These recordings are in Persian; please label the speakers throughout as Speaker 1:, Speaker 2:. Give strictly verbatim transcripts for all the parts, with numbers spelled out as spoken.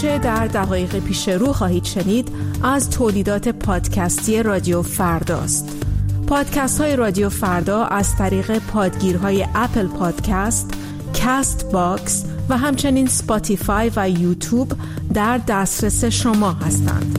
Speaker 1: آنچه در دقایق پیش رو خواهید شنید از تولیدات پادکستی رادیو فرداست. پادکست های رادیو فردا از طریق پادگیرهای اپل پادکست، کست باکس و همچنین سپاتیفای و یوتیوب در دسترس شما هستند.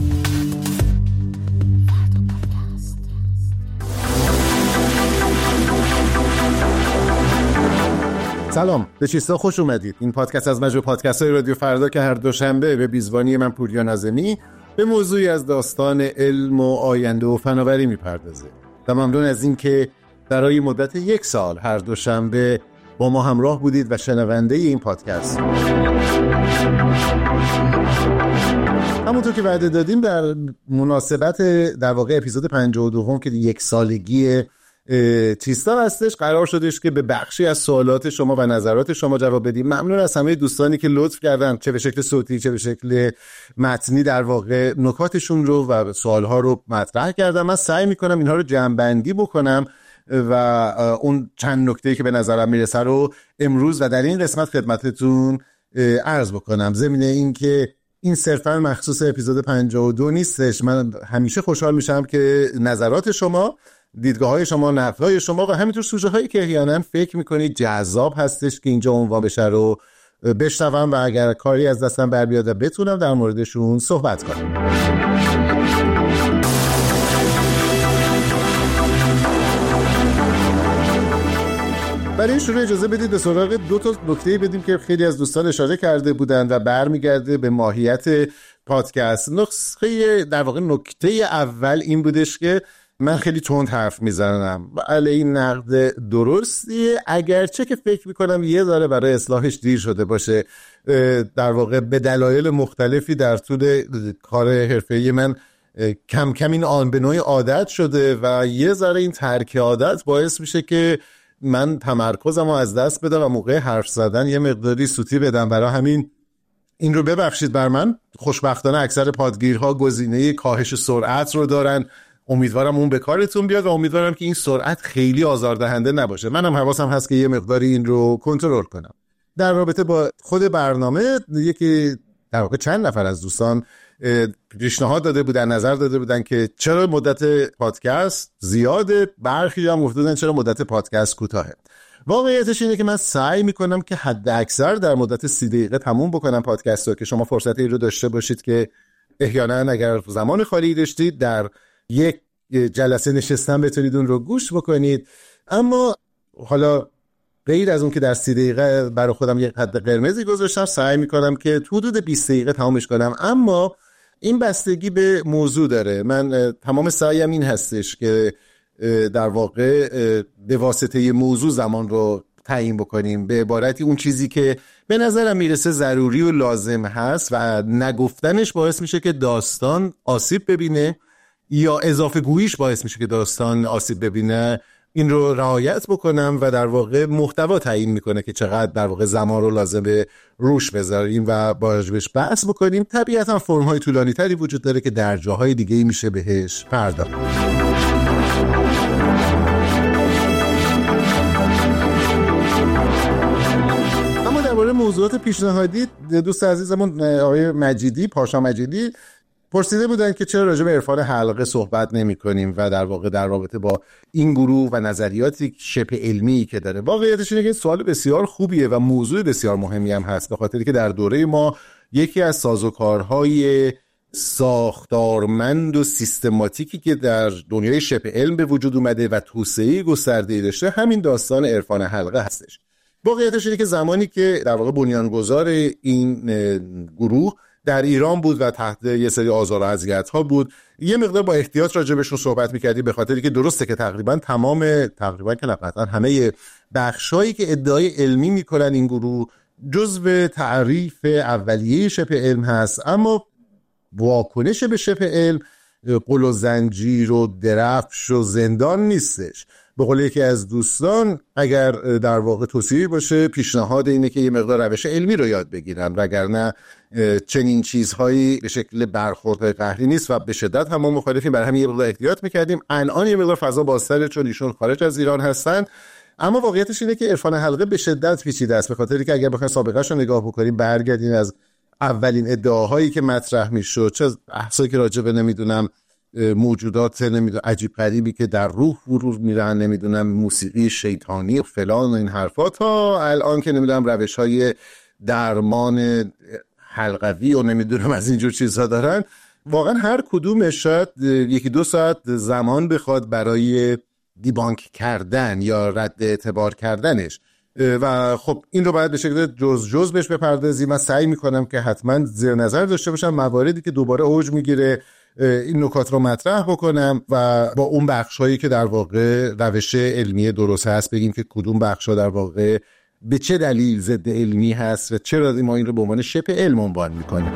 Speaker 2: سلام، به چیستا خوش اومدید. این پادکست از مجموعه پادکست های رادیو فردا که هر دوشنبه به میزبانی من پوریا ناظمی به موضوعی از داستان علم و آینده و فناوری میپردازه. و ممنون از این که برای مدت یک سال هر دوشنبه با ما همراه بودید و شنونده این پادکست. همونطور که وعده دادیم در مناسبت در واقع اپیزود پنجاه و دو که یک سالگی چیستا هستش، قرار شدش که به بخشی از سوالات شما و نظرات شما جواب بدیم. ممنون از همه دوستانی که لطف کردن، چه به شکل صوتی چه به شکل متنی، در واقع نکاتشون رو و سوالها رو مطرح کردم. من سعی میکنم اینها رو جمع‌بندی بکنم و اون چند نکته‌ای که به نظرم میرسه رو امروز و در این قسمت خدمتتون عرض بکنم. ضمن این که این صرفا مخصوص اپیزود پنجاه و دو نیستش. من همیشه خوشحال میشم که نظرات شما، دیدگاه‌های شما، نقدهای شما و همینطور سوژه‌هایی که احیانا فکر می‌کنید جذاب هستش که اینجا عنوان بشه رو بشنوم و اگر کاری از دستم بر بیاد بتونم در موردشون صحبت کنم. برای این شروع اجازه بدید به سراغ دو تا نکته بدیم که خیلی از دوستان اشاره کرده بودند و برمیگرده به ماهیت پادکست. نسخه در واقع نکته اول این بودش که من خیلی تند حرف میزنم. بله، این نقد درستیه، اگرچه که فکر میکنم یه ذره برای اصلاحش دیر شده باشه. در واقع به دلایل مختلفی در طول کار حرفه‌ای من کم کم این آن به نوعی عادت شده و یه ذره این ترک عادت باعث میشه که من تمرکزمو از دست بدم و موقع حرف زدن یه مقداری سوتی بدم. برای همین این رو ببخشید بر من. خوشبختانه اکثر پادگیرها گزینه کاهش سرعت رو دارن. امیدوارم اون به کارتون بیاد و امیدوارم که این سرعت خیلی آزاردهنده نباشه. منم حواسم هست که یه مقداری این رو کنترل کنم. در رابطه با خود برنامه، یکی در واقع چند نفر از دوستان پیشنهاد داده بودن، نظر داده بودن که چرا مدت پادکست زیاده، برخی هم گفتن چرا مدت پادکست کوتاهه. واقعیتش اینه که من سعی میکنم که حد اکثر در مدت سی دقیقه تموم بکنم پادکست رو که شما فرصت این رو داشته باشید که احیانا اگر زمان خالی داشتید در یک جلسه نشستن بتونید اون رو گوش بکنید. اما حالا غیر از اون که در سی دقیقه برای خودم یک حد قرمزی گذاشتم، سعی میکنم که حدود بیست دقیقه تمامش کنم. اما این بستگی به موضوع داره. من تمام سعیم این هستش که در واقع به واسطه موضوع زمان رو تعیین بکنیم. به عبارتی اون چیزی که به نظرم میرسه ضروری و لازم هست و نگفتنش باعث میشه که داستان آسیب ببینه یا اضافه گوییش باعث میشه که داستان آسیب ببینه، این رو رعایت بکنم و در واقع محتوا تعیین میکنه که چقدر در واقع زمان رو لازمه روش بذاریم و باجبش بحث بکنیم. طبیعتا فرم های طولانی تری وجود داره که در جاهای دیگه میشه بهش پرداخت. اما درباره موضوعات پیشنهادی، دوست عزیزمون آقای مجیدی، پاشا مجیدی پرسیده بودن که چرا راجع به عرفان حلقه صحبت نمی کنیم و در واقع در رابطه با این گروه و نظریاتی شبه علمی که داره. واقعیتش اینه که سوال بسیار خوبیه و موضوع بسیار مهمی هم هست، به خاطری که در دوره ما یکی از سازوکارهای ساختارمند و سیستماتیکی که در دنیای شبه علم به وجود اومده و توسعه گسترده‌ای داشته همین داستان عرفان حلقه هستش. واقعیتش اینه که زمانی که در واقع بنیانگذار این گروه در ایران بود و تحت یه سری آزار و اذیت‌ها بود، یه مقدار با احتیاط راجع بهشون صحبت می‌کردی، به خاطری که درسته که تقریبا تمام تقریبا که قطعا همه بخشایی که ادعای علمی می‌کنن این گروه جزء تعریف اولیه شبه علم هست، اما واکنش به شبه علم قل و زنجیر و درفش و زندان نیستش. به قول یکی از دوستان اگر در واقع توصیه باشه، پیشنهاد اینه که یه مقدار روش علمی رو یاد بگیرن، وگرنه چنین چیزهایی به شکل برخورد قهری نیست و به شدت هم ما مخالفیم. برای همین یه مقدار احتیاط میکردیم. الان یه مقدار فضا بازتره چون ایشون خارج از ایران هستن، اما واقعیتش اینه که عرفان حلقه به شدت پیچیده است، به خاطری که اگر بخواید سابقه‌اش رو نگاه بکنیم، برگردیم از اولین ادعاهایی که مطرح میشد، چه بحثایی که راجع به نمیدونم موجودات نمیدونم عجیب غریبی که در روح ورود میرن، نمیدونم موسیقی شیطانی و فلان و این حرفا، تا الان که نمیدونم روش‌های درمان حلقوی و نمیدونم از اینجور چیزها دارن، واقعا هر کدومش شاید یکی دو ساعت زمان بخواد برای دیبانک کردن یا رد اعتبار کردنش و خب این رو باید به شکل جز جز بهش بپردازیم. من سعی میکنم که حتما زیر نظر داشته باشم مواردی که دوباره اوج میگیره این نکات رو مطرح بکنم و با اون بخشایی که در واقع روش علمی درست هست بگیم که کدوم بخشا در واقع به چه دلیل ضد علمی هست و چرا ما این رو به عنوان شبه علم عنوان میکنیم.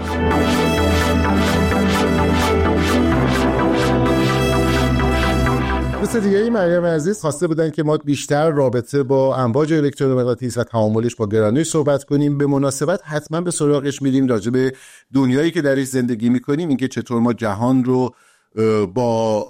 Speaker 2: دوست دیگه ای مریم عزیز خواسته بودن که ما بیشتر رابطه با امواج الکترومغناطیس و تعاملش با گرانش صحبت کنیم. به مناسبت حتما به سراغش میریم، راجع به دنیایی که درش زندگی میکنیم، اینکه چطور ما جهان رو با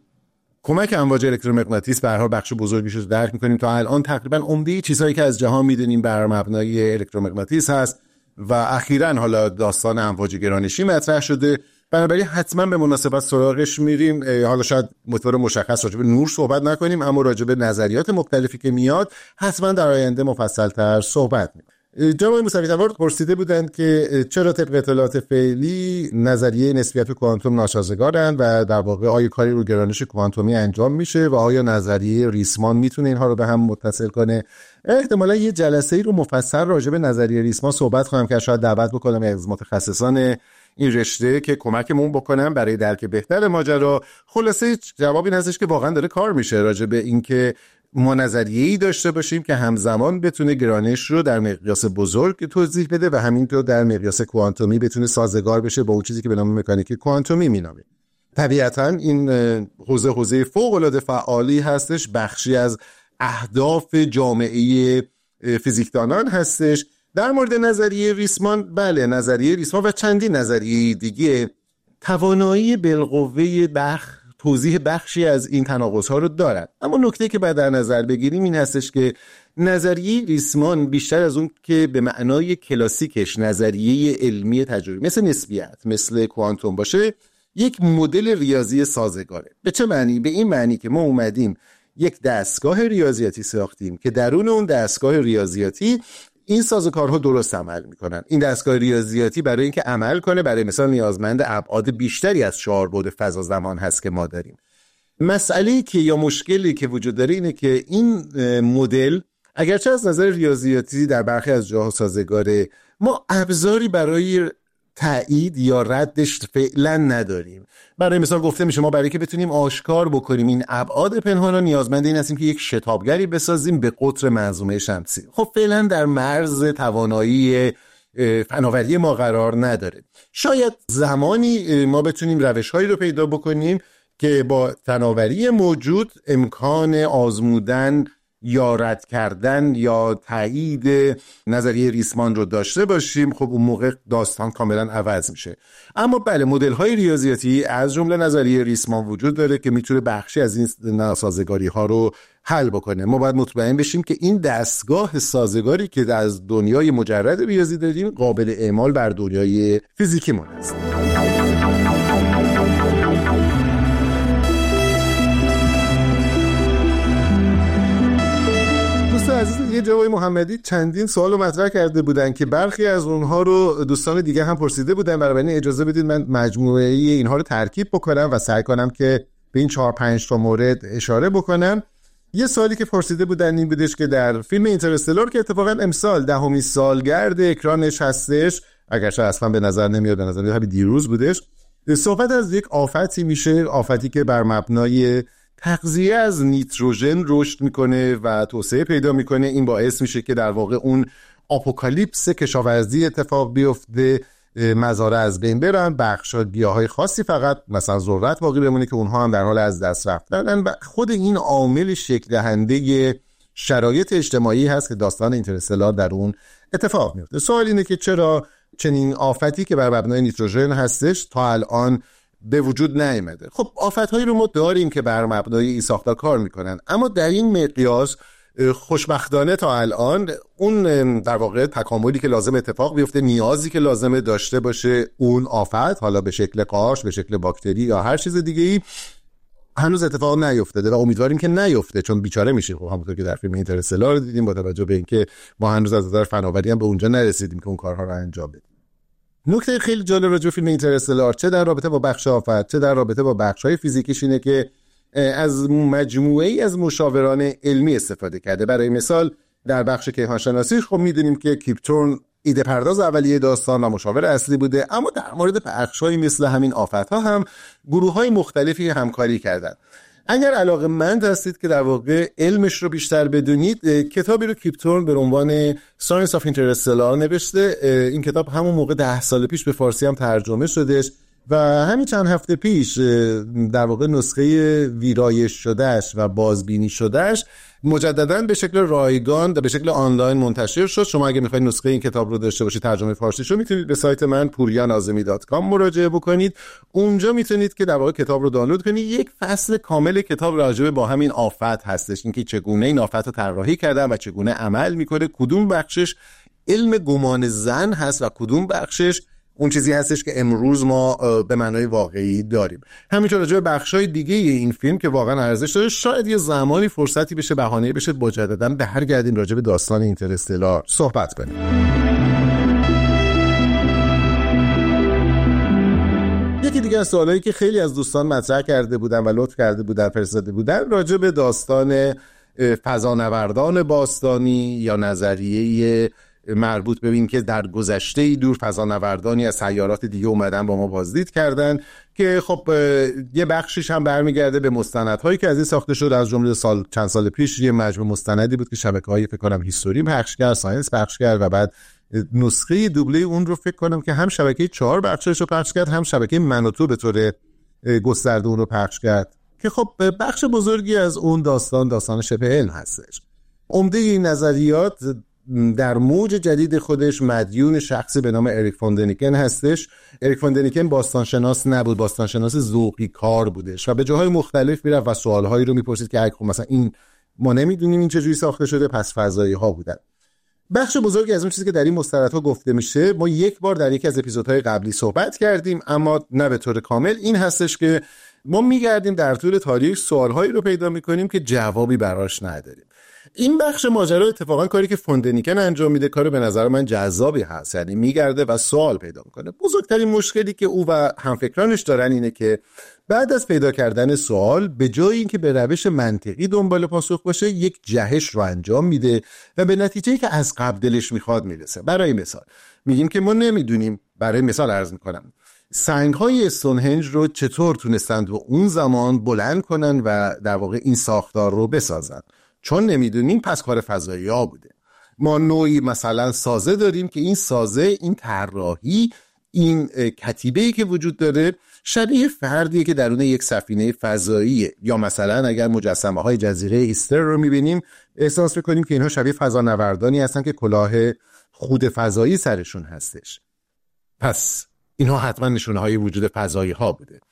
Speaker 2: کمک امواج الکترومغناطیس به هر حال بخش بزرگیش رو درک میکنیم. تا الان تقریبا عمده چیزهایی که از جهان میدونیم بر مبنای الکترومغناطیس هست و اخیراً حالا داستان امواج گرانشی مطرح شده. بنابراین حتما به مناسبت سراغش میریم. حالا شاید مطور مشخص راجع به نور صحبت نکنیم، اما راجع به نظریات مختلفی که میاد حتما در آینده مفصل‌تر صحبت می‌کنیم. جناب موسوی تبار پرسیده بودند که چرا طبق اطلاعات فعلی نظریه نسبیت کوانتوم ناسازگارند و در واقع آیا کاری رو گرانش کوانتومی انجام میشه و آیا نظریه ریسمان میتونه اینها رو به هم متصل کنه. احتمالا یه جلسه‌ای رو مفصل راجع به نظریه ریسمان صحبت کنم که شاید دعوت بکنم از متخصصان این رشته که کمکمون بکنم برای درک بهتر ماجرا. خلاصه جواب این هستش که واقعا داره کار میشه راجع به اینکه ما نظریه‌ای داشته باشیم که همزمان بتونه گرانش رو در مقیاس بزرگ توضیح بده و همینطور در مقیاس کوانتومی بتونه سازگار بشه با اون چیزی که به نام مکانیک کوانتومی مینامه. طبیعتاً این حوزه حوزه فوق‌العاده فعالی هستش، بخشی از اهداف جامعه فیزیکدانان هستش. در مورد نظریه ریسمان، بله نظریه ریسمان و چندین نظریه دیگه توانایی بالقوه بخ توضیح بخشی از این تناقض‌ها رو دارد، اما نکته که باید در نظر بگیریم این هستش که نظریه ریسمان بیشتر از اون که به معنای کلاسیکش نظریه علمی تجربی مثل نسبیت مثل کوانتوم باشه، یک مدل ریاضی سازگاره. به چه معنی؟ به این معنی که ما اومدیم یک دستگاه ریاضیاتی ساختیم که درون اون دستگاه ریاضیاتی این سازوکارها درست عمل میکنن. این دستگاه ریاضیاتی برای اینکه عمل کنه برای مثال نیازمند ابعاد بیشتری از چهار بعد فضا زمان هست که ما داریم. مسئله‌ای که یا مشکلی که وجود داره اینه که این مدل اگرچه از نظر ریاضیاتی در برخی از جاها سازگاره، ما ابزاری برای تایید یا ردش فعلا نداریم. برای مثال گفته میشه ما برای که بتونیم آشکار بکنیم این ابعاد پنهان را نیازمند این هستیم که یک شتابگری بسازیم به قطر منظومه شمسی. خب فعلا در مرز توانایی فناوری ما قرار نداره. شاید زمانی ما بتونیم روش‌هایی رو پیدا بکنیم که با فناوری موجود امکان آزمودن یا رد کردن یا تایید نظریه ریسمان رو داشته باشیم. خب اون موقع داستان کاملا عوض میشه. اما بله مدل‌های ریاضیاتی از جمله نظریه ریسمان وجود داره که میتونه بخشی از این ناسازگاری‌ها رو حل بکنه. ما باید مطمئن بشیم که این دستگاه سازگاری که از دنیای مجرد ریاضی داریم قابل اعمال بر دنیای فیزیکیمون است. عزیز یه جوای محمدی چندین سوال رو مطرح کرده بودن که برخی از اونها رو دوستان دیگه هم پرسیده بودن، برای اجازه بدید من مجموعه اینها رو ترکیب بکنم و سعی کنم که به این چهار پنج تا مورد اشاره بکنم. یه سوالی که پرسیده بودن این بودش که در فیلم اینترستلار که اتفاقا امسال دهمین سالگرد اکرانش هستش، اگرچه اصلا به نظر نمیاد، به نظر میاد دیروز بودش، صحبت از یک آفتی میشه، آفتی که بر مبنای تغذیه از نیتروژن رشد میکنه و توسعه پیدا میکنه. این باعث میشه که در واقع اون آپوکالیپس کشاورزی اتفاق بیفته، مزارع از بین برن، بخشا گیاهای خاصی فقط مثلا ذرت باقی بمونه که اونها هم در حال از دست رفتن و خود این عامل شکل دهنده شرایط اجتماعی هست که داستان اینترستلار در اون اتفاق میفته. سوال اینه که چرا چنین آفتی که بر مبنای نیتروژن هستش تا الان به وجود نیامده؟ خب آفت‌هایی رو ما داریم که بر مبنای این ساختار کار میکنن، اما در این مقیاس خوشبختانه تا الان اون در واقع تکاملی که لازم اتفاق بیفته، نیازی که لازمه داشته باشه اون آفت، حالا به شکل قارچ، به شکل باکتری یا هر چیز دیگه‌ای، هنوز اتفاق نیفتاده و امیدواریم که نیفته، چون بیچاره میشیم. خب همونطور که در فیلم اینترستلار دیدیم، با توجه به اینکه ما هنوز از نظر فناوری هم به اونجا نرسیدیم که اون کارها رو انجام بدیم. نکته خیلی جالب راجع به فیلم اینترستلار، چه در رابطه با بخش آفت، چه در رابطه با بخش‌های فیزیکیش، اینه که از مجموعه‌ای از مشاوران علمی استفاده کرده. برای مثال در بخش کیهانشناسی خب میدونیم که کیپ تورن ایده پرداز اولیه داستان و مشاور اصلی بوده، اما در مورد بخش‌های مثل همین آفت‌ها هم گروه‌های مختلفی همکاری کردن. اگر علاقه‌مند هستید که در واقع علمش رو بیشتر بدونید، کتابی رو کیپ تورن به عنوان Science of Interstellar نوشته. این کتاب همون موقع ده سال پیش به فارسی هم ترجمه شدش و همین چند هفته پیش در واقع نسخه ویرایش شدهش و بازبینی شدهش مجدداً به شکل رایگان و به شکل آنلاین منتشر شد. شما اگه میخواید نسخه این کتاب رو داشته باشید، ترجمه فارسیشو، میتونید به سایت من پوریا ناظمی دات کام مراجعه بکنید. اونجا میتونید که در واقع کتاب رو دانلود کنید. یک فصل کامل کتاب راجع با همین آفت هستش، اینکه چگونه این آفت رو طراحی کردن و چگونه عمل میکنه، کدوم بخشش علم گمان زن هست و کدوم بخشش اون چیزی هستش که امروز ما به معنای واقعی داریم. همینطور راجع به بخشای دیگه این فیلم که واقعا ارزش داره، شاید یه زمانی فرصتی بشه، بهانه‌ای بشه مجدداً برگردیم راجع به داستان اینترستلار صحبت کنیم. یکی دیگه از سوالایی که خیلی از دوستان مطرح کرده بودن و لطف کرده بودن فرستاده بودن راجع به داستان فضانوردان باستانی یا نظریه مربوط به این که در گذشته دور فضانوردانی از سیارات دیگه اومدن با ما بازدید کردن، که خب یه بخشش هم برمیگرده به مستندهایی که از این ساخته شد. از جمله سال چند سال پیش یه مجموعه مستندی بود که شبکه‌های فکر کنم هیستوری پخش کرد، ساینس پخش کرد و بعد نسخه دوبله اون رو فکر کنم که هم شبکه چهار بخشش رو پخش کرد، هم شبکه من و تو به طور گسترده اون رو پخش کرد، که خب بخش بزرگی از اون داستان داستان شبه علم هستش. عمده این نظریات در موج جدید خودش مدیون شخصی به نام اریک فون دنیکن هستش. اریک فون دنیکن باستانشناس نبود، باستانشناس ذوقی کار بودش و به جاهای مختلف میرفت و سوالهایی رو میپرسید که خب مثلا این ما نمیدونیم این چجوری ساخته شده، پس فضایی ها بودن. بخش بزرگی از اون چیزی که در این مستندها گفته میشه ما یک بار در یکی از اپیزودهای قبلی صحبت کردیم، اما نه به طور کامل. این هستش که ما میگردیم در طول تاریخ سوالهایی رو پیدا میکنیم که جوابی براش نداریم. این بخش ماجرا اتفاقا کاری که فون دنیکن انجام میده کار به نظر من جذابی هست، یعنی میگرده و سوال پیدا میکنه. بزرگترین مشکلی که او و همفکرانش دارن اینه که بعد از پیدا کردن سوال، به جای اینکه به روش منطقی دنبال پاسخ باشه، یک جهش رو انجام میده و به نتیجه‌ای که از قبل دلش میخواد میرسه. برای مثال میگیم که ما نمیدونیم، برای مثال عرض میکنم، سنگ‌های استونهنج رو چطور تونستند و اون زمان بلند کنن و در واقع این ساختار رو بسازن. چون نمیدونیم پس کار فضایی‌ها بوده. ما نوعی مثلا سازه داریم که این سازه، این طراحی، این کتیبه‌ای که وجود داره شبیه فردیه که درون یک سفینه فضاییه. یا مثلا اگر مجسمه‌های جزیره ایستر رو می‌بینیم احساس می‌کنیم که اینها شبیه فضانوردانی هستن که کلاه خود فضایی سرشون هستش. پس اینها حتما نشونه‌های وجود فضایی‌ها بوده.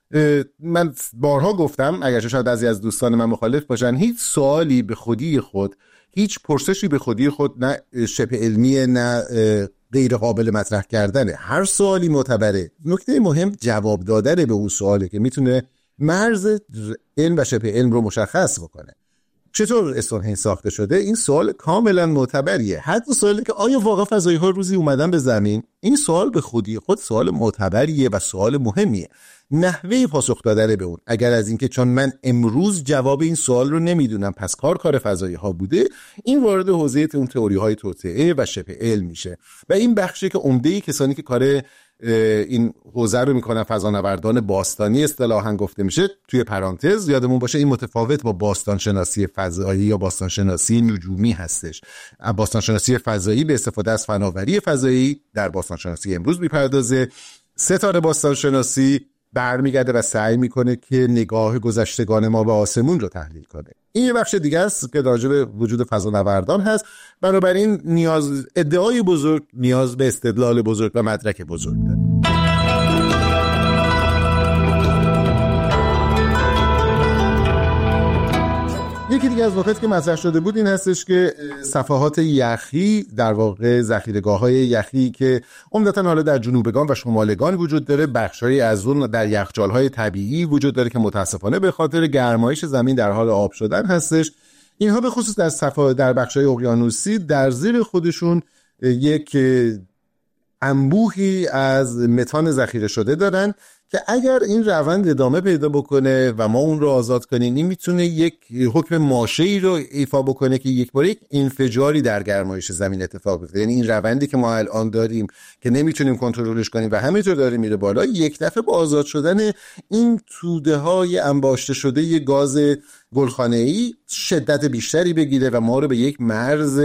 Speaker 2: من بارها گفتم، اگرچه شاید بعضی از دوستان من مخالف باشن، هیچ سوالی به خودی خود، هیچ پرسشی به خودی خود نه شبه علمیه نه غیر قابل مطرح کردنه. هر سوالی معتبره. نکته مهم جواب دادن به اون سواله که میتونه مرز علم و شبه علم رو مشخص بکنه. چطور استونهنج ساخته شده؟ این سوال کاملا معتبریه. حتی سوالی که آیا واقعا فضایی‌ها روزی اومدن به زمین، این سوال به خودی خود سوال معتبریه و سوال مهمیه. نحوه پاسخ دادن به اون، اگر از اینکه چون من امروز جواب این سوال رو نمیدونم پس کار کار فضایی‌ها بوده، این وارد حوزه اون تئوری‌های توطئه و شبه علم میشه و این بخشی که عمده کسانی که کار این حوزه رو میکنن فضانوردان باستانی اصطلاحاً گفته میشه. توی پرانتز یادمون باشه این متفاوت با باستان شناسی فضایی یا باستان شناسی نجومی هستش. باستان شناسی فضایی به استفاده از فناوری فضایی در باستان شناسی امروز میپردازه. ستاره باستان شناسی برمیگرده و سعی میکنه که نگاه گذشتگان ما به آسمون رو تحلیل کنه. این یه بخش دیگه است که راجع به وجود فضانوردان هست. بنابراین نیاز ادعای بزرگ نیاز به استدلال بزرگ و مدرک بزرگ داره. یکی دیگه از نکاتی که مطرح شده بود این هستش که صفحات یخی، در واقع ذخیره‌گاه‌های یخی که عمدتاً حالا در جنوبگان و شمالگان وجود داره، بخشایی از اون در یخچال‌های طبیعی وجود داره که متاسفانه به خاطر گرمایش زمین در حال آب شدن هستش. اینها به خصوص در صفحات در بخش‌های اقیانوسی در زیر خودشون یک انبوهی از متان ذخیره شده دارن که اگر این روند ادامه پیدا بکنه و ما اون رو آزاد کنیم، این میتونه یک حکم ماشه‌ای رو ایفا بکنه که یک بار یک انفجاری در گرمایش زمین اتفاق بیفته. یعنی این روندی که ما الان داریم که نمیتونیم کنترلش کنیم و همینطور داره میره بالا، یک دفعه با آزاد شدن این توده های انباشته شده ی گاز گلخانه‌ای شدت بیشتری بگیره و ما رو به یک مرز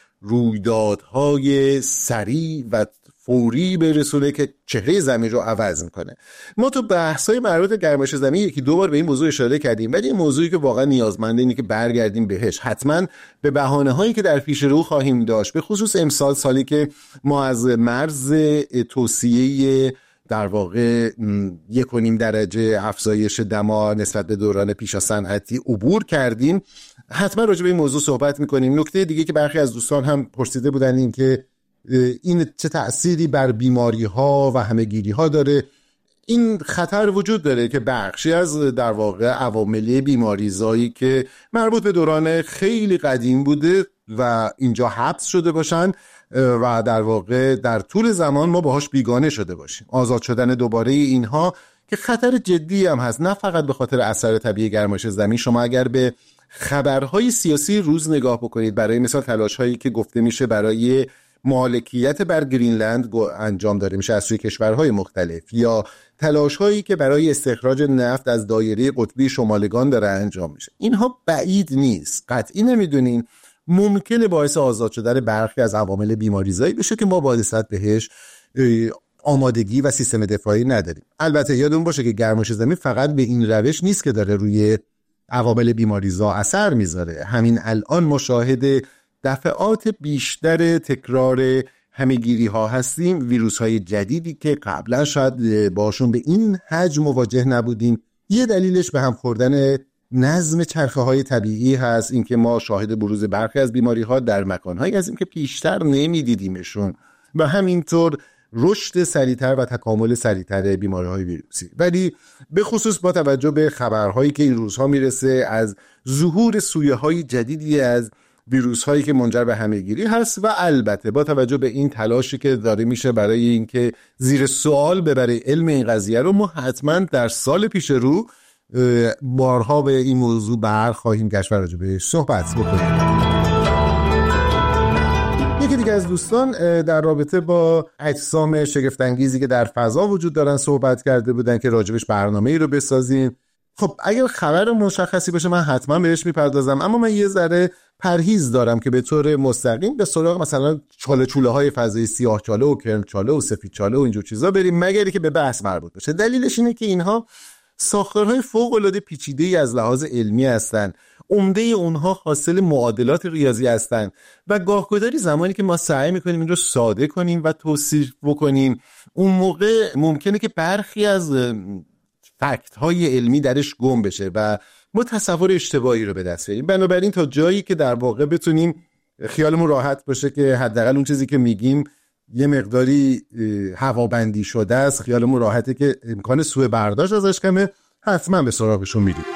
Speaker 2: رویدادهای سریع و فوری برسونه که چهره زمین رو عوض میکنه. ما تو بحث‌های مربوط به گرمایش زمین یکی دو بار به این موضوع اشاره کردیم، ولی این موضوعی که واقعا نیازمنده اینه که برگردیم بهش، حتما به بهانه‌هایی که در پیش رو خواهیم داشت، به خصوص امسال سالی که ما از مرز توصیه در واقع یک و نیم درجه افزایش دما نسبت به دوران پیشا صنعتی عبور کردیم، حتما راجع به این موضوع صحبت میکنیم. نکته دیگه که برخی از دوستان هم پرسیده بودن این که این چه تأثیری بر بیماری ها و همه‌گیری ها داره. این خطر وجود داره که بخشی از در واقع عوامل بیماریزایی که مربوط به دوران خیلی قدیم بوده و اینجا حبس شده باشن و در واقع در طول زمان ما باهاش بیگانه شده باشیم. آزاد شدن دوباره اینها که خطر جدی هم هست، نه فقط به خاطر اثر طبیعی گرمایش زمین. شما اگر به خبرهای سیاسی روز نگاه بکنید، برای مثال تلاش‌هایی که گفته میشه برای مالکیت بر گرینلند انجام داره میشه از سوی کشورهای مختلف، یا تلاش‌هایی که برای استخراج نفت از دایره قطبی شمالگان داره انجام میشه، اینها بعید نیست، قطعی نمیدونین ممکنه باعث آزاد شدن برخی از عوامل بیماریزایی بشه که ما با نسبت بهش آمادگی و سیستم دفاعی نداریم. البته یادمون باشه که گرمایش زمین فقط به این روش نیست که داره روی عوامل بیماریزا اثر میذاره. همین الان مشاهد دفعات بیشتر تکرار همه‌گیری ها هستیم، ویروس های جدیدی که قبلا شاید باشون به این حجم مواجه نبودیم. یه دلیلش به هم خوردن نظم چرخه های طبیعی هست، اینکه ما شاهد بروز برخی از بیماری ها در مکان هایی هستیم که پیشتر نمیدیدیمشون و همینطور رشد سریعتر و تکامل سریعتر بیماری های ویروسی. ولی به خصوص با توجه به خبرهایی که این روزها میرسه از ظهور سویه های جدیدی از ویروس هایی که منجر به همه‌گیری هست و البته با توجه به این تلاشی که داره میشه برای اینکه زیر سوال ببره علم این قضیه رو، ما حتما در سال پیش رو بارها به این موضوع بر خواهیم گشت و راجع بهش صحبت بکنیم. یکی دیگه از دوستان در رابطه با اجسام شگفت‌انگیزی که در فضا وجود دارن صحبت کرده بودن که راجبش برنامه‌ای رو بسازیم. خب اگر خبر مشخصی باشه من حتما بهش میپردازم، اما من یه ذره پرهیز دارم که به طور مستقیم به سراغ مثلا چاله چوله های فضایی، سیاه چاله و کرم چاله و سفید چاله و اینجور چیزا بریم، مگری که به بحث مربوط باشه. دلیلش اینه که اینها ساختارهای فوق‌العاده پیچیده‌ای از لحاظ علمی هستن، عمده اونها حاصل معادلات ریاضی هستن و گاهگداری زمانی که ما سعی میکنیم این رو ساده کنیم و توصیف بکنیم، اون موقع ممکنه که برخی از فکت های علمی درش گم بشه و ما تصور اشتباهی رو به دست بیاریم. بنابراین تا جایی که در واقع بتونیم خیالمون راحت باشه که حداقل اون چیزی که میگیم یه مقداری هوابندی شده است، خیالمون راحته که امکان سوء برداشت ازش کمه، حتما به سراغشون میریم.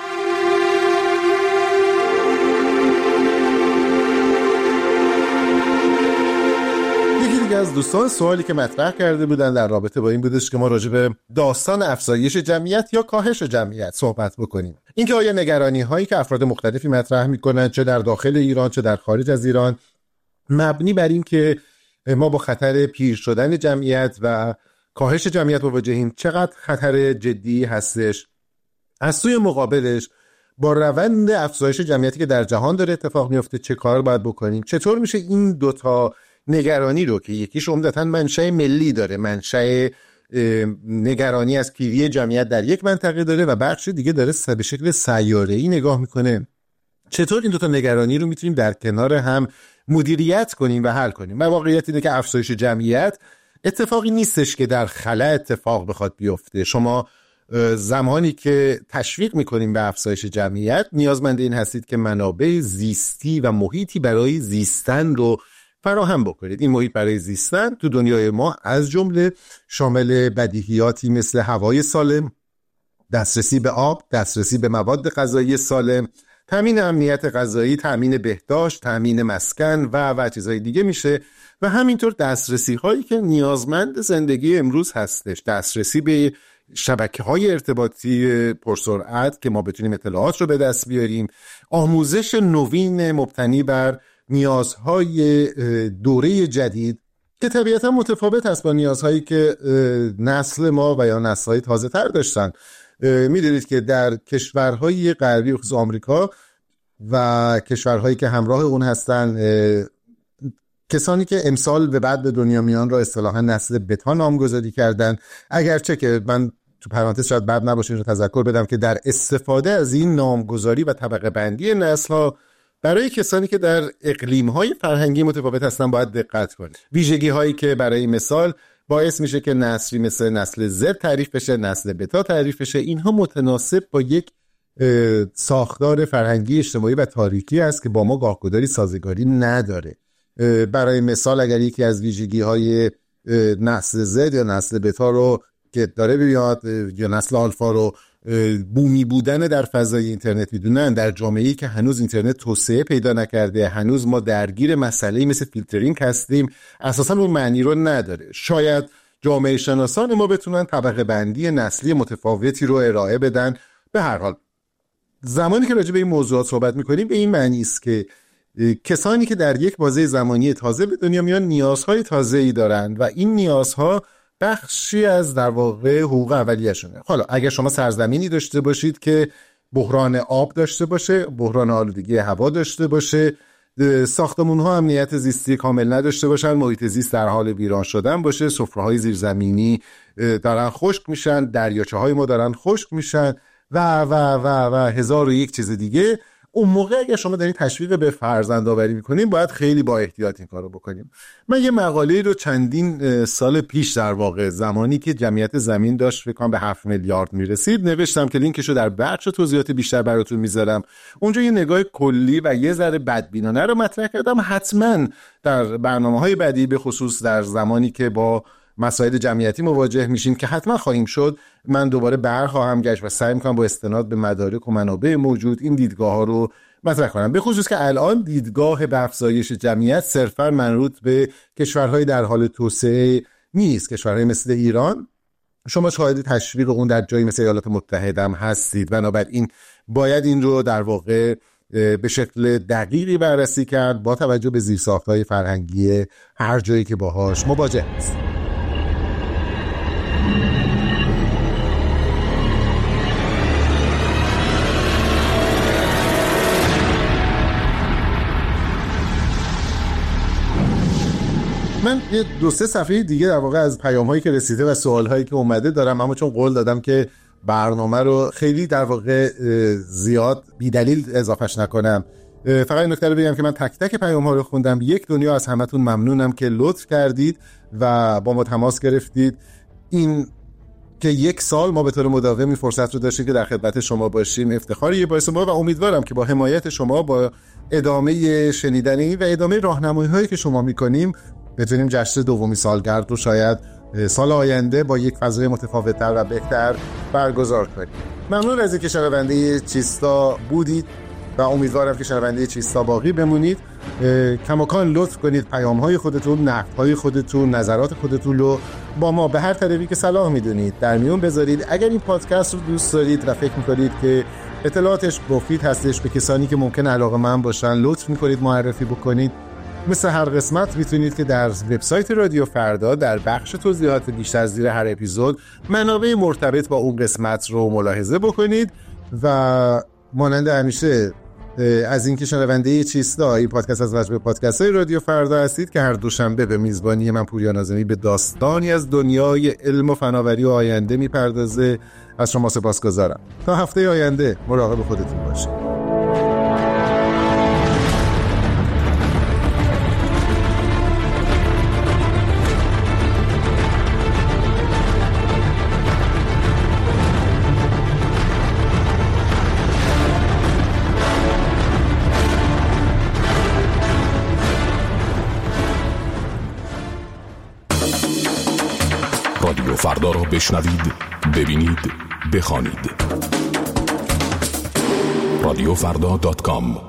Speaker 2: از دوستان سوالی که مطرح کرده بودن در رابطه با این بودش که ما راجع به داستان افزایش جمعیت یا کاهش جمعیت صحبت بکنیم. اینکه آیا نگرانی هایی که افراد مختلفی مطرح میکنن چه در داخل ایران چه در خارج از ایران مبنی بر این که ما با خطر پیر شدن جمعیت و کاهش جمعیت مواجهیم، چقدر خطر جدی هستش؟ از سوی مقابلش با روند افزایش جمعیتی که در جهان داره اتفاق میفته چه کار باید بکنیم؟ چطور میشه این دوتا نگرانی رو که یکیش عمدتاً منشأ ملی داره، منشأ نگرانی از پیری جمعیت در یک منطقه داره و بخش دیگه داره به شکل سیاره‌ای نگاه میکنه، چطور این دوتا نگرانی رو میتونیم در کنار هم مدیریت کنیم و حل کنیم؟ و واقعیت اینه که افزایش جمعیت اتفاقی نیستش که در خلا اتفاق بخواد بیفته. شما زمانی که تشویق میکنیم به افزایش جمعیت، نیازمند این هستید که منابع زیستی و محیطی برای زیستن رو فراهم بکنید. این محیط برای زیستن تو دنیای ما از جمله شامل بدیهیاتی مثل هوای سالم، دسترسی به آب، دسترسی به مواد غذایی سالم، تامین امنیت غذایی، تامین بهداشت، تامین مسکن و و چیزهای دیگه میشه و همینطور دسترسی هایی که نیازمند زندگی امروز هستش، دسترسی به شبکه‌های ارتباطی پرسرعت که ما بتونیم اطلاعات رو به دست بیاریم، آموزش نوین مبتنی بر نیازهای دوره جدید که طبیعتا متفاوت است با نیازهایی که نسل ما و یا نسل‌های تازه‌تر داشتن. می‌دونید که در کشورهای غربی خصوص آمریکا و کشورهایی که همراه اون هستن، کسانی که امسال به بعد به دنیا میان را اصطلاحاً نسل بتا نامگذاری کردن، اگرچه که من تو پرانتز شاید بد نباشه رو تذکر بدم که در استفاده از این نامگذاری و طبقه بندی نسل‌ها برای کسانی که در اقلیم‌های فرهنگی متفاوت هستن باید دقت کنید. ویژگی‌هایی که برای مثال باعث میشه که نسلی مثل نسل زد تعریف بشه، نسل بتا تعریف بشه، اینها متناسب با یک ساختار فرهنگی، اجتماعی و تاریخی است که با ما گاهگداری سازگاری نداره. برای مثال اگر یکی از ویژگی‌های نسل زد یا نسل بتا رو که داره بیاد یا نسل آلفا رو بومی بودن در فضای اینترنت میدونن، در جامعه‌ای که هنوز اینترنت توسعه پیدا نکرده، هنوز ما درگیر مسئله‌ای مثل فیلترینگ هستیم، اساساً اون معنی رو نداره. شاید جامعه شناسان ما بتونن طبقه بندی نسلی متفاوتی رو ارائه بدن. به هر حال زمانی که راجع به این موضوعات صحبت می‌کنیم به این معنی است که کسانی که در یک بازه زمانی تازه به دنیا میان نیازهای تازه‌ای دارند و این نیازها بخشی از در واقع حقوق اولیه‌شونه. حالا اگر شما سرزمینی داشته باشید که بحران آب داشته باشه، بحران آلودگی هوا داشته باشه، ساختمان‌ها امنیت زیستی کامل نداشته باشن، محیط زیست در حال ویران شدن باشه، سفره‌های زیرزمینی دارن خشک میشن، دریاچه‌های ما دارن خشک میشن و و و و هزار و یک چیز دیگه، اون موقع اگر شما دارین تشویق به فرزندآوری میکنین باید خیلی با احتیاط این کارو بکنیم. من یه مقاله رو چندین سال پیش در واقع زمانی که جمعیت زمین داشت فکر کنم به هفت میلیارد میرسید نوشتم که لینکشو در بخش توضیحات بیشتر براتون میذارم. اونجا یه نگاه کلی و یه ذره بدبینانه رو مطرح کردم. حتما در برنامه‌های بعدی به خصوص در زمانی که با مسائل جمعیتی مواجه میشین که حتما خواهیم شد، من دوباره برخواهم گشت و سعی میکنم با استناد به مدارک و منابع موجود این دیدگاه ها رو مطرح کنم. به خصوص که الان دیدگاه به افزایش جمعیت صرفا منوط به کشورهای در حال توسعه نیست. کشورهای مثل ایران شما شاهد تشویق اون در جایی مثل ایالات متحده هم هستید، بنابراین باید این رو در واقع به شکل دقیقی بررسی کرد با توجه به زیرساخت‌های فرهنگی هر جایی که باهاش مواجه هست. من یه دو سه صفحه دیگه در واقع از پیام‌هایی که رسیده و سوال‌هایی که اومده دارم، اما چون قول دادم که برنامه رو خیلی در واقع زیاد بی‌دلیل اضافهش نکنم، فقط این نکته رو بگم که من تک تک پیام‌ها رو خوندم. یک دنیا از همتون ممنونم که لطف کردید و با ما تماس گرفتید. این که یک سال ما به طور مداوم این فرصت رو داشتیم که در خدمت شما باشیم افتخاریه باعث ما و امیدوارم که با حمایت شما، با ادامه شنیدن این و ادامه راهنمایی‌هایی که شما می‌کنیم بتونیم جشن دومی سالگرد رو شاید سال آینده با یک فضای متفاوت‌تر و بهتر برگزار کنیم. ممنون از اینکه شنونده چیستا بودید و امیدوارم که شنونده چیستا باقی بمونید. کماکان لطف کنید پیام‌های خودتون، نقدهای خودتون، نظرات خودتون رو با ما به هر طریقی که صلاح می‌دونید در میون بذارید. اگر این پادکست رو دوست دارید و فکر می‌کنید که اطلاعاتش مفید هستش به کسانی که ممکن علاقه‌مند باشن، لطف می‌کنید معرفی بکنید. مثل هر قسمت میتونید که در وبسایت رادیو فردا در بخش توضیحات بیشتر زیر هر اپیزود منابع مرتبط با اون قسمت رو ملاحظه بکنید و مانند همیشه از اینکه شنونده چیستا این پادکست از وجه پادکست‌های رادیو فردا هستید که هر دوشنبه به میزبانی من پوریا ناظمی به داستانی از دنیای علم و فناوری و آینده میپردازه از شما سپاسگزارم. تا هفته آینده مراقب خودتون باشید.
Speaker 3: فردا را بشنوید، ببینید، بخوانید. رادیو فردا دات کام.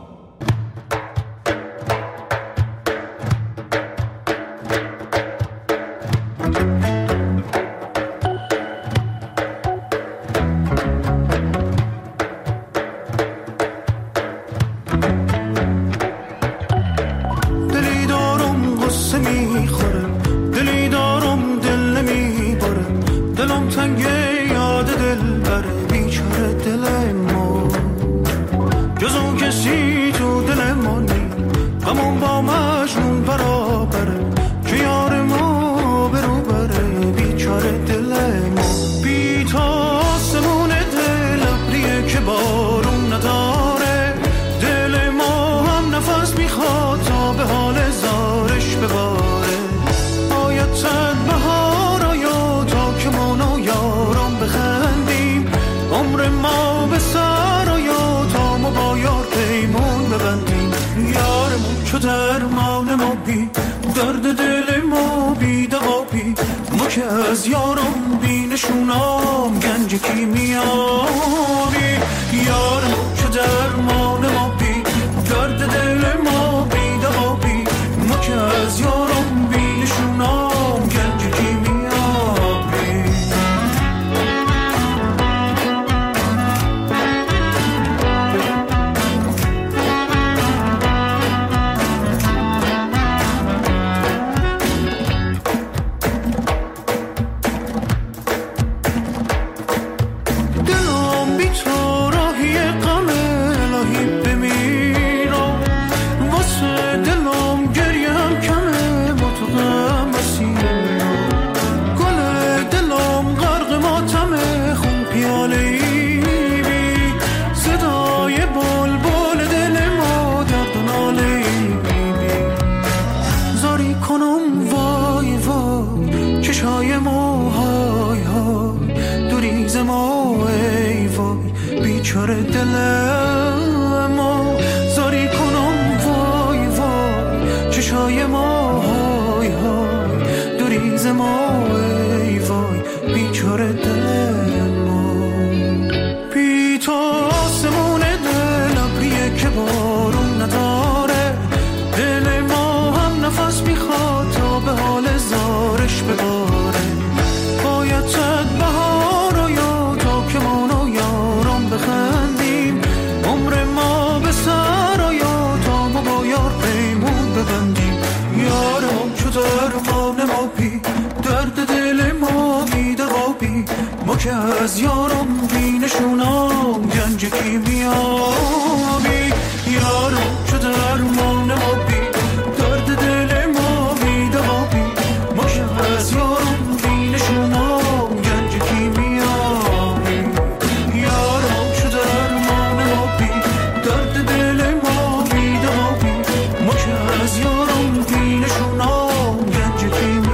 Speaker 4: درد دل ما بی دوابی، ما که از یارم بی نشونام گنج کیمیابی. یارم چه درمان ما بی درد دل ما بی دوابی، ما که از یارم بی نشونام گنج کیمیابی. بیچاره دل ما زاری کنم وای وای، چشای ما های های دوریز ما ای وای، بیچاره دل ما. بی تو آسمون دل ابریه که بارون نداره، دل ما هم نفس میخواد تا به حال زارش بباره. باید صد بهار و یا تا که مانو یارم بخندیم، عمر ما به سر و یا تا ما با یار پیمون ببندیم. یارم چو درمان ما بی درد دل ما بی دوابی، ما که از یارم بی نشونام گنج کیمیابی. یارم چو درمان ما بی درد دل ما بی دوابی، ما که از یارم بی نشونام گنج کیمیابی. یارم چو درمان ما بی درد دل ما بی دوابی، ما که از یارم بی نشونام گنج کیمیابی.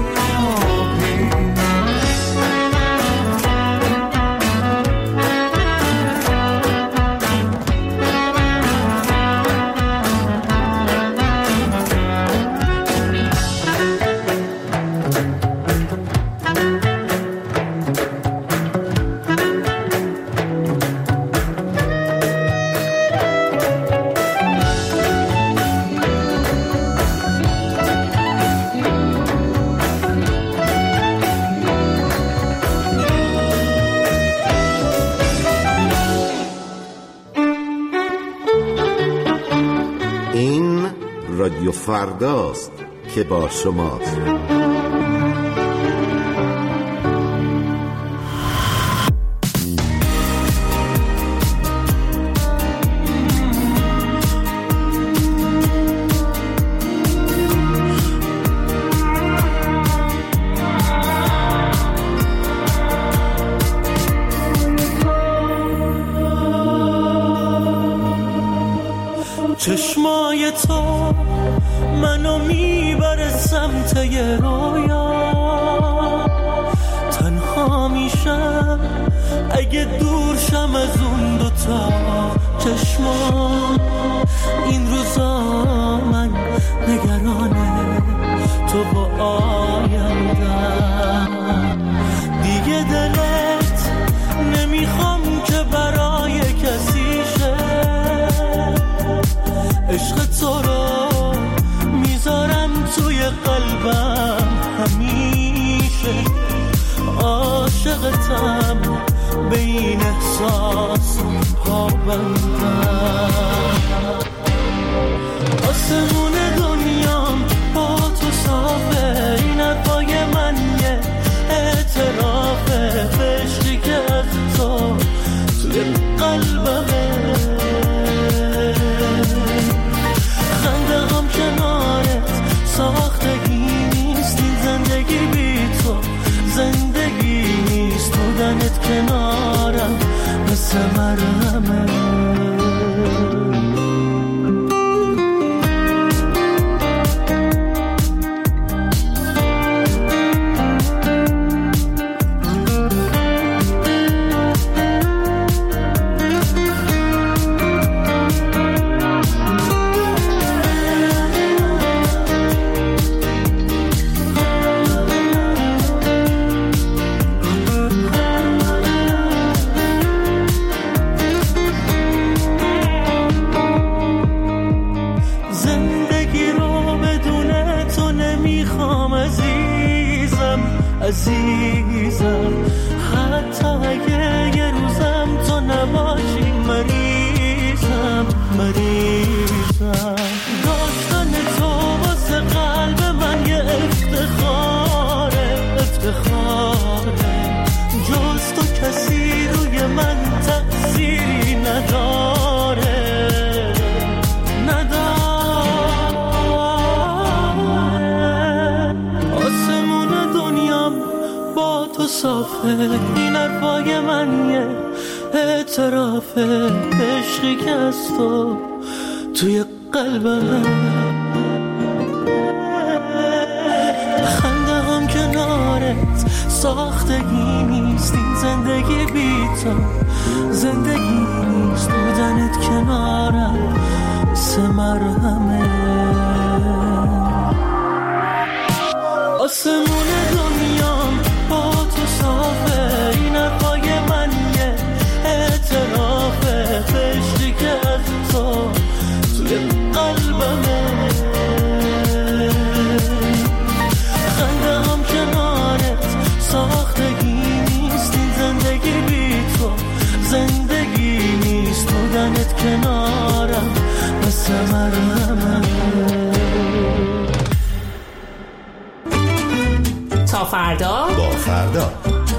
Speaker 5: این رادیو فرداست که با شماست.
Speaker 4: چشمای تو منو میبره سمت یه رویا، تنها میشم اگه دور شم از اون دوتا چشما. این روزا من نگرانه تو با آیندم، دیگه احساس ها بندم. آسمون دنیام با تو صافه، این حرفای من یه اعترافه، عشقی که از تو توی قلبمه. خنده هم کنارت ساختگی نیست، این زندگی بی تو زندگی نیست. بودنت کنارم مثل مرهمه. عزیزم حتی اگه یه روزم تو نباشی، مریضم مریضم. داشتن تو واسه قلب من یه افتخاره افتخاره. جز تو کسی روی من تأثیری نداره نداره. آسمون دنیام با تو صافه، این حرفای من یه اعترافه، عشقی که از تو توی قلبم. خنده هم کنارت ساختگی نیست، این زندگی بی تو زندگی نیست. بودنت کنارم سه مرهمه. آسمون دنیام با تو صافه، این حرفای من یه اعترافه، عشقی که از تو توی قلبمه. خنده هم کنارت ساختگی نیست، این زندگی بی تو زندگی نیست. بودنت کنارم مثل مرهمه.
Speaker 1: تا فردا
Speaker 5: با فردا.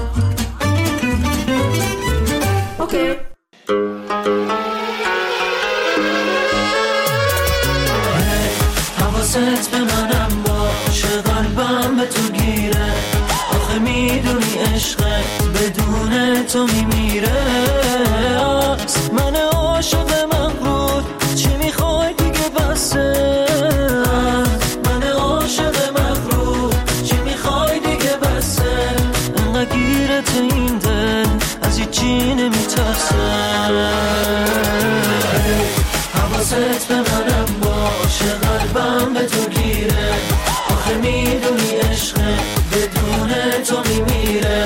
Speaker 1: اوکی.
Speaker 4: حواست به منم باشه، قلبم به تو گیره. آخه میدونی عشقت بدون تو میمیره. من عاشق مغرور، چی میخوای دیگه بسه. من عاشق مغرور، چی میخوای دیگه بسه. انقدر گیرت این دل از هیچی نمیترسه. حواست به منم باشه، قلبم به تو گیره. آخه میدونی عشقت بدون تو میمیره.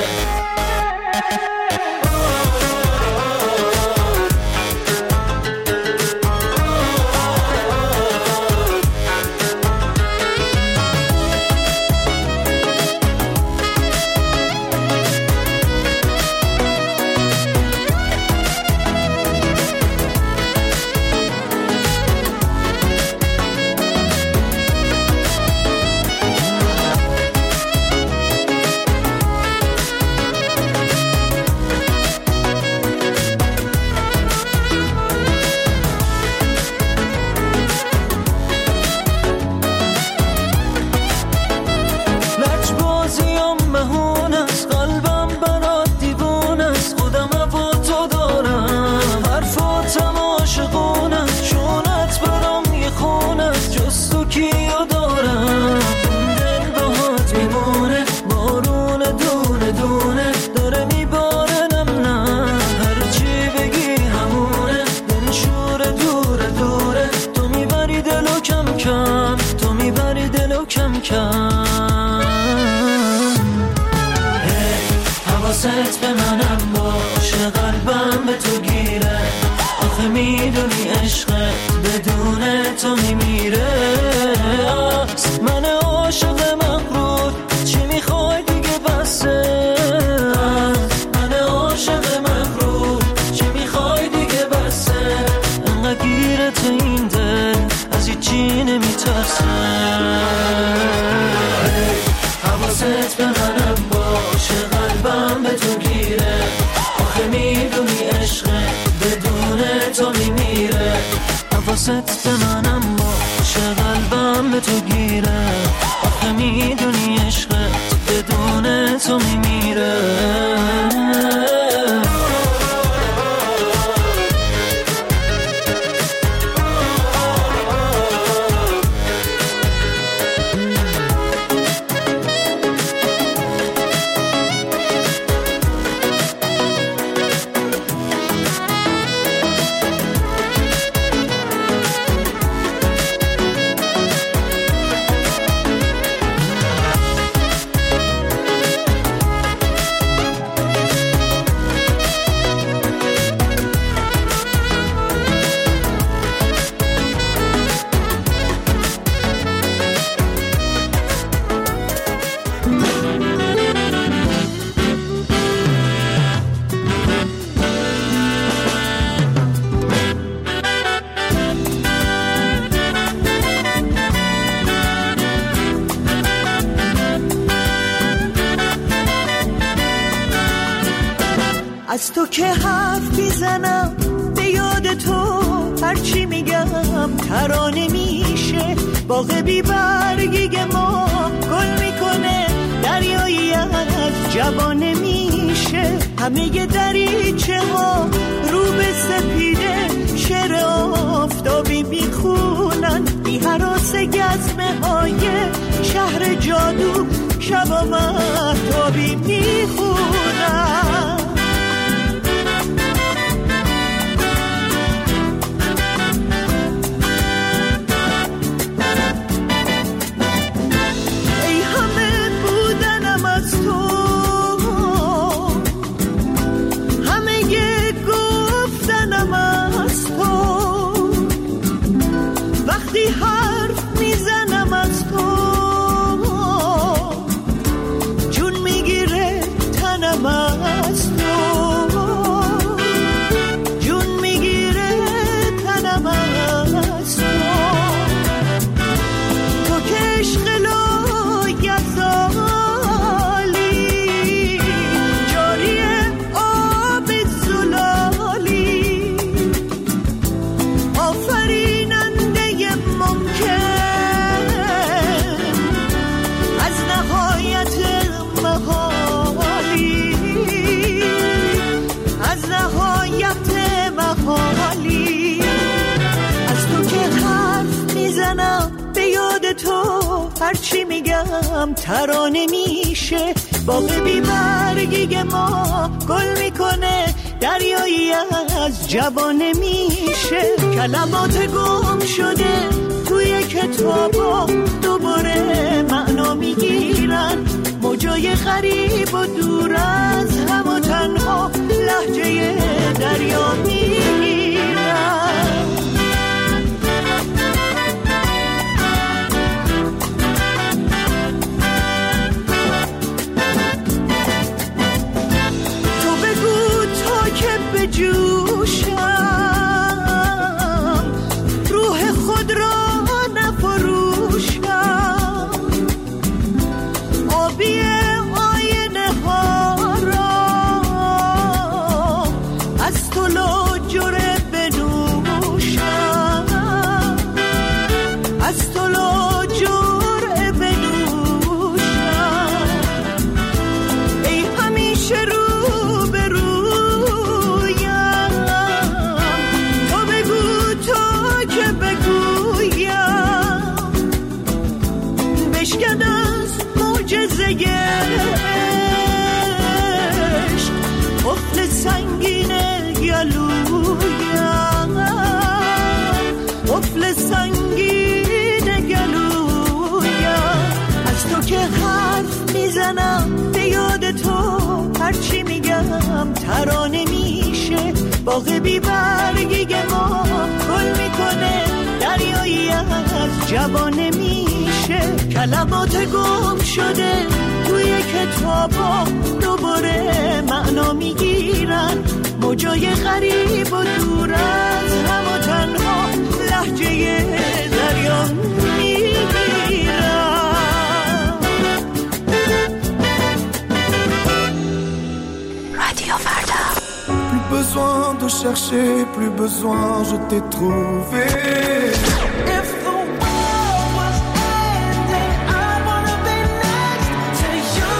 Speaker 4: حواست به منم باشه، قلبم به تو گیره. آخه میدونی عشقت بدون تو میمیره. من عاشق مغرور، چی میخوای دیگه بسه. من عاشق مغرور، میترسم. حواست به منم باشه، قلبم به تو گیره، آخه میدونی عشق بدون تو میمیره. حواست به منم باشه، قلبم به تو گیره، آخه میدونی عشق بدون تو میمیره.
Speaker 6: از تو که حرف میزنم به یاد تو، هرچی میگم ترانه میشه. باغ بی برگی ما گل میکنه، دریایی از جوانه میشه. همه دریچه ها رو به سپیده، شعر آفتابی میخونن، بی هراس گزمه های شهر جادو شبا مهتابی میخونن. هرچی میگم ترانه میشه. باغ بی برگی ما گل میکنه، دریایی از جوانه میشه. کلمات گم شده توی کتابا دوباره معنا میگیرن، موجای غریب و دور از هم و تنها لهجه دریا میگیرن. جوشم روح خود را نفروشم، آبی آینه ها را از تو لاجره بنوشم، از تو لاجره بنوشم. ای همیشه رو به رو بشکن از معجزه عشق، قفل سنگین گلویم، قفل سنگین گلویم. از تو که حرف میزنم به یاد تو، هرچی میگم ترانه میشه. باغ بی برگی ما گل میکنه، دریایی از جوانه میشه. کلمات گم شده توی کتابا دوباره معنا میگیرن، موجای غریب و دور از هم و تنها لهجه دریا میگیرن.
Speaker 4: cherché, plus besoin, je t'ai trouvé. If the world was ending, I wanna be next to you.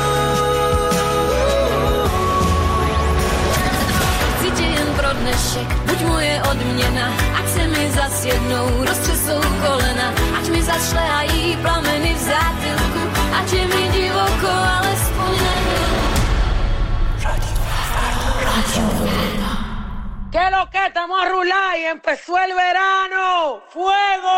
Speaker 7: Chcíte jen pro dnešek, buď moje odměna. Ak se mi zas jednou roztřesou kolena, ať mi zašlehají plameny v zátylku, ať je mi divoko, alespoň nebyl. Radio Fardo, Radio Fardo.
Speaker 8: ¿Qué lo que estamos a rular y empezó el verano? ¡Fuego!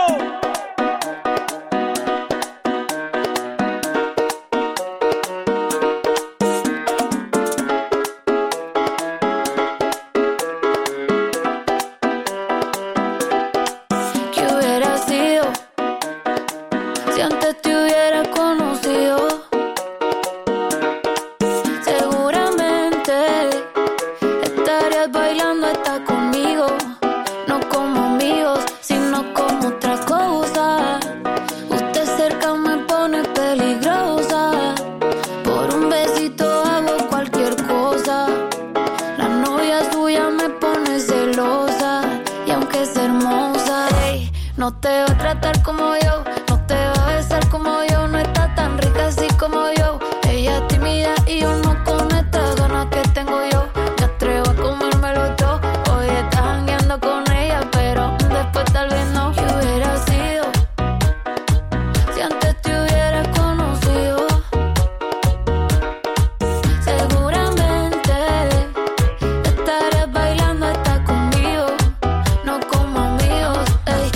Speaker 7: No te va a tratar como yo, no te va a besar como yo, no está tan rica así como yo. Ella es tímida y yo no con estas ganas que tengo yo. Me atrevo a comérmelo todo, hoy estás jangueando con ella, pero después tal vez no. ¿Qué hubiera sido si antes te hubiera conocido? Seguramente estarías bailando hasta conmigo, no como amigos, ey.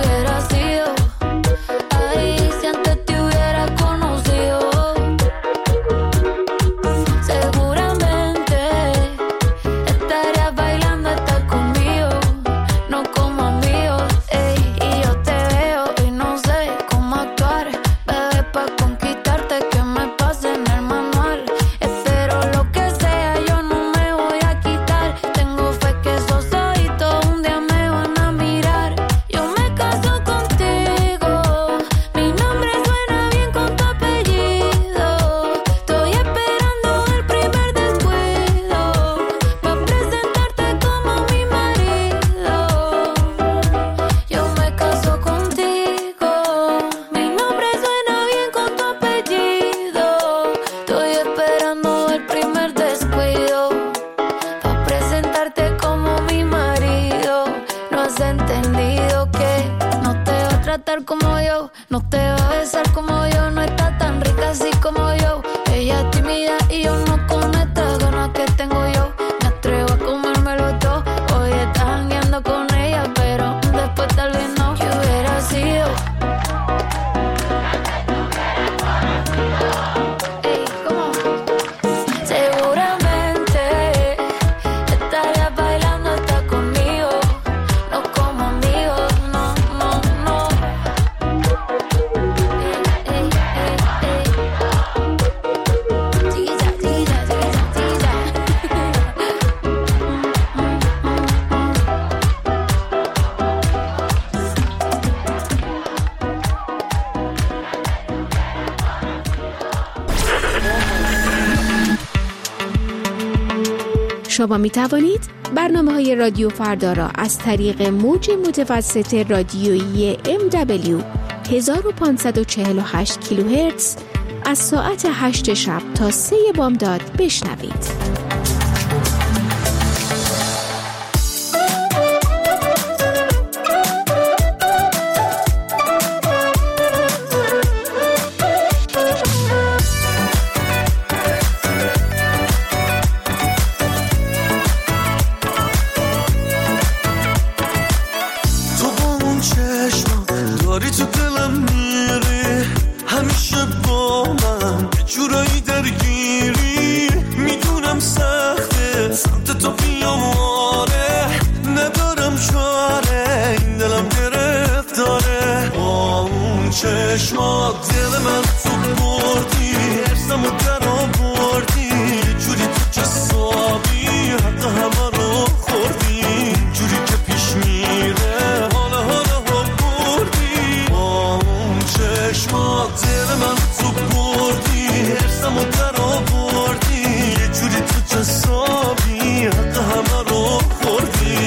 Speaker 7: Como yo, no te va a besar como yo, no está tan rica así como yo. Ella es tímida y yo no con estas ganas que tengo yo. Me atrevo a comérmelo todo, hoy estás jangueando con ella, pero después tal vez no. ¿Qué hubiera sido? Ey, ¿cómo? Seguramente estarías bailando hasta conmigo, no como amigos, no, no, no.
Speaker 1: شما می توانید برنامه های رادیو فردا را از طریق موج متوسط رادیویی ام دبلیو هزار و پانصد و چهل و هشت کیلوهرتز از ساعت هشت شب تا سه بامداد بشنوید.
Speaker 4: چشمات دل من تو بردی ارسم و در آوردی جوری تو جسابی حتی همه رو خوردی جوری که پیش میره حالا حالا ها بردی با اون چشمات دل من تو بردی ارسم و در آوردی جوری تو جسابی حتی همه رو خوردی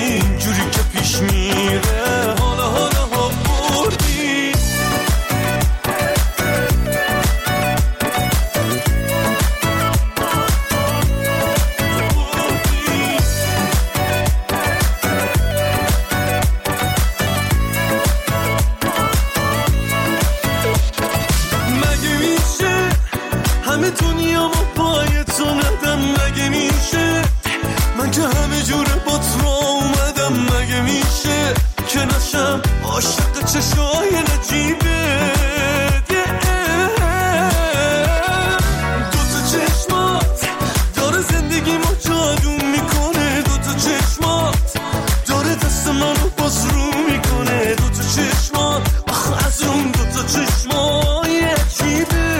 Speaker 4: که نشم عاشق چشای نجیبه. دوتا چشمات داره زندگیمو جادو میکنه، دوتا چشمات داره دست منو باز رو میکنه، دوتا چشمات آخه از اون دوتا چشمای عجیبه.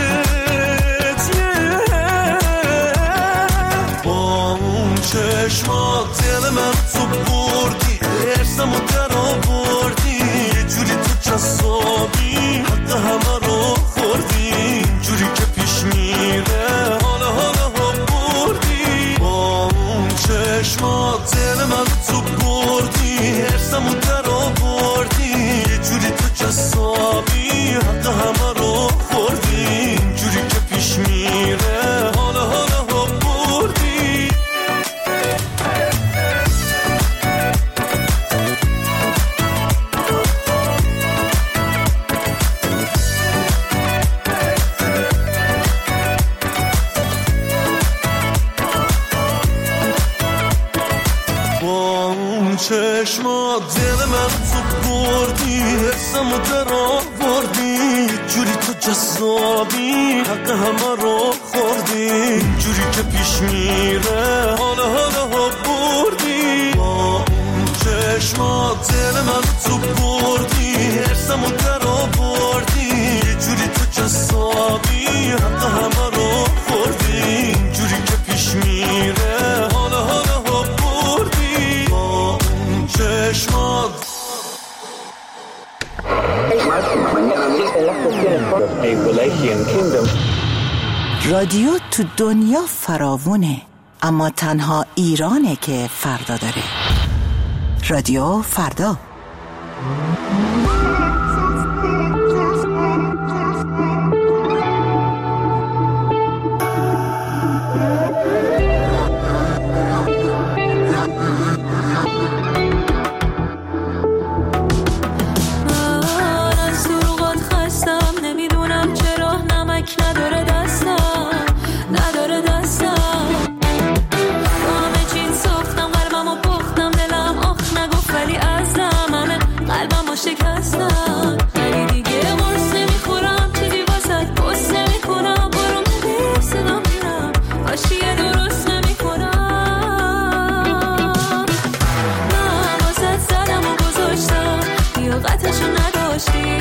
Speaker 4: با اون چشمات دل من تو بردی، ارسمو در آوردی، یه جوری تو جذابی حق همه رو خوردی، جوری که پیش میره حالا حالا ها بردی. با اون چشمات دل من تو بردی، ارسمو در آوردی، یه جوری تو جذابی حق همه رو خوردی، جوری که پیش میره حالا حالا ها بردی. چشمات دل من تو بردی، حسمو در آوردی، جوری تو جذابی حق همه رو خوردی، جوری که پیش میره حالا حالا ها بردی. با اون چشمات دل من تو بردی، حسمو در آوردی، جوری تو جذابی حق همه رو خوردی، جوری که پیش میره حالا حالا ها بردی. با اون چشمات
Speaker 9: رادیو تو دنیا فراوونه، اما تنها ایرانه که فردا داره. رادیو فردا.
Speaker 10: نداره دستم نداره دستم همه چین ساختم، قلبمو پختم، دلم آخ نگفت ولی ازم همه قلبمو شکستم. ولی دیگه قرص نمیخورم، چیزی واسه قص نمیکنم، برو میری صدا میرم، آشیه درست نمیکنم. من واسه زدم و گذاشتم، لیاقتشو نداشتی،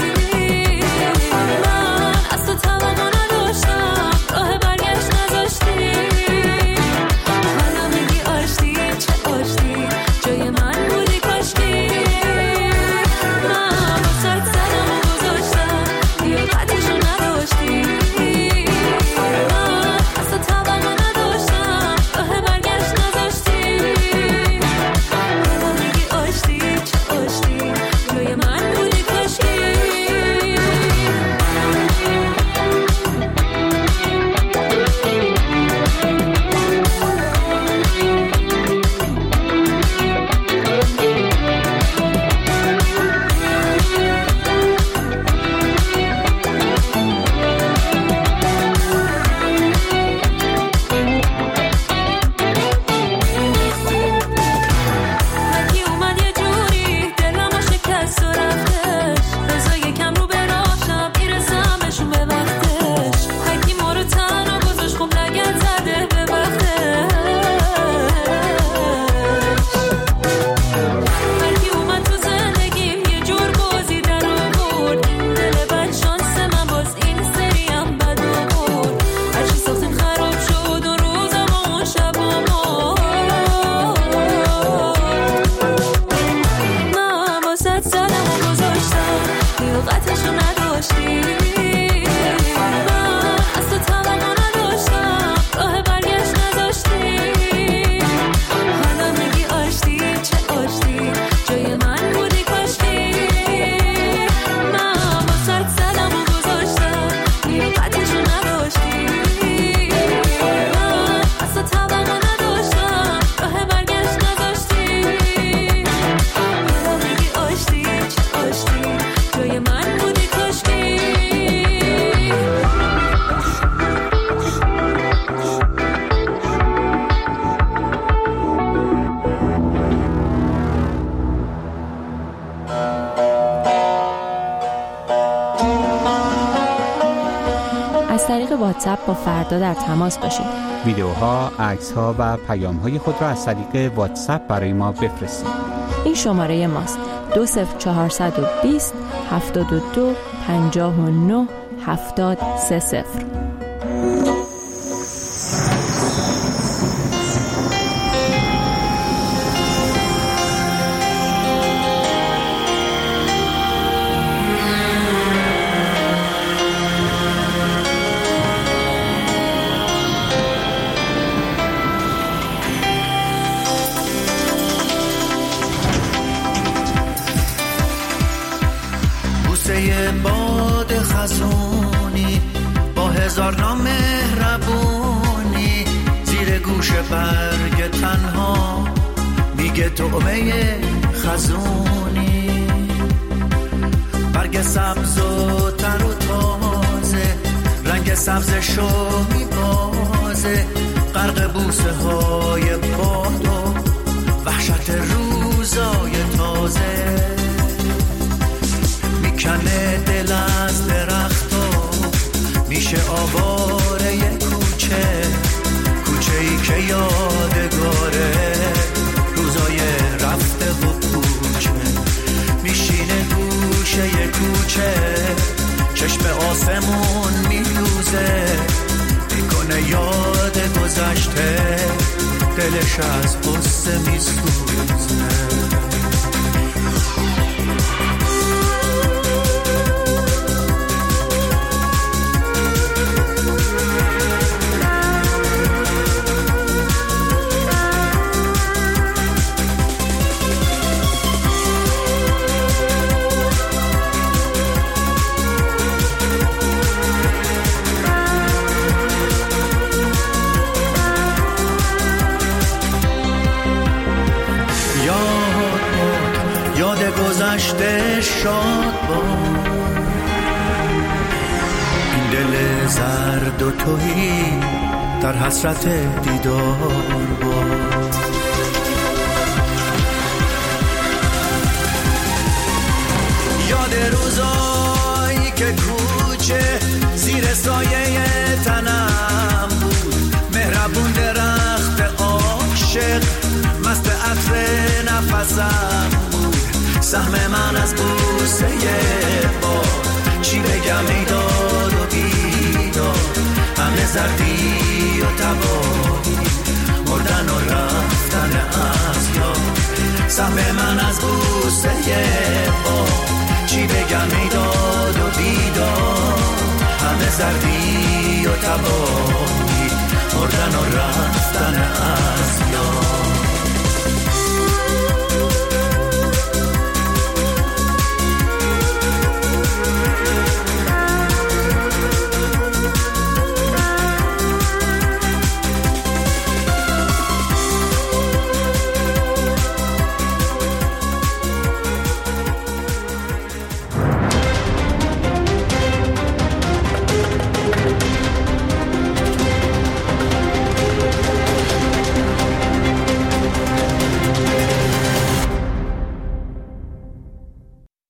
Speaker 10: من از تو توقع نداشتم، راه برگشت نذاشتی. حالا میگی آشتی، چه آشتی، جای من بودی کاشکی. من واسه زدم و گذاشتم، لیاقتشو نداشتی، من از تو توقع نداشتم، راه برگشت نذاشتی. حالا میگی آشتی، چه آشتی، جای من بودی کاشکی.
Speaker 11: طریق واتساپ با فردا در تماس باشید.
Speaker 12: ویدیوها، عکس‌ها و پیام‌های خود را از طریق واتساپ برای ما بفرستید.
Speaker 11: این شماره ماست: دو صفر چهارصد و بیست هفتاد و دو پنجاه و نه هفتاد سه صفر.
Speaker 4: باد خزونی با هزار نام مهربونی زیر گوش برگ تنها میگه طعمه خزونی. برگ سبز و تر و تازه رنگ سبز شو میبازه، غرق بوسه های باد و وحشت روزای تازه. کنه دل از درختا میشه آواره یه کوچه، کوچه ای که یادگاره روزای رفته و کوچه. میشینه گوشه یه کوچه، چشم آسمون میدوزه، میکنه یاد گذشته، دلش از قصه میسوزه. گذشته شاد با این دل زرد و توهی در حسرت دیدار با. یاد روزایی که کوچه زیر سایه تنم بود، مهربون درخت عاشق مست عطر نفسم بود. سهم من از بوسه باد، چی بگم ای داد و بیداد، همه زردی و تباهی، مردن و رفتن از یاد. سهم من از بوسه باد، چی بگم ای داد و بیداد، همه زردی و تباهی، مردن و رفتن از یاد.